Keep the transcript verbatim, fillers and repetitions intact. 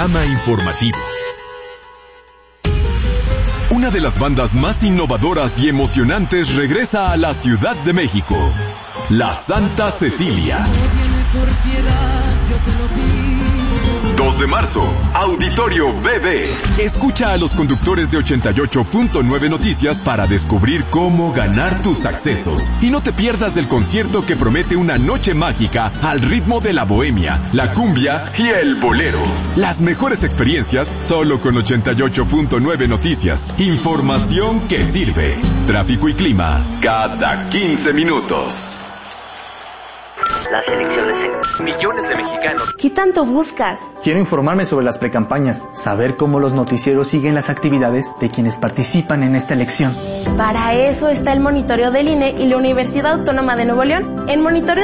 Panorama informativo. Una de las bandas más innovadoras y emocionantes regresa a la Ciudad de México. La Santa Cecilia. dos de marzo, Auditorio B B. Escucha a los conductores de ochenta y ocho punto nueve Noticias para descubrir cómo ganar tus accesos. Y no te pierdas del concierto que promete una noche mágica al ritmo de la bohemia, la cumbia y el bolero. Las mejores experiencias solo con ochenta y ocho punto nueve Noticias. Información que sirve. Tráfico y clima cada quince minutos. Las elecciones en millones de mexicanos. ¿Qué tanto buscas? Quiero informarme sobre las precampañas, saber cómo los noticieros siguen las actividades de quienes participan en esta elección. Para eso está el monitoreo del I N E y la Universidad Autónoma de Nuevo León. En Monitoreo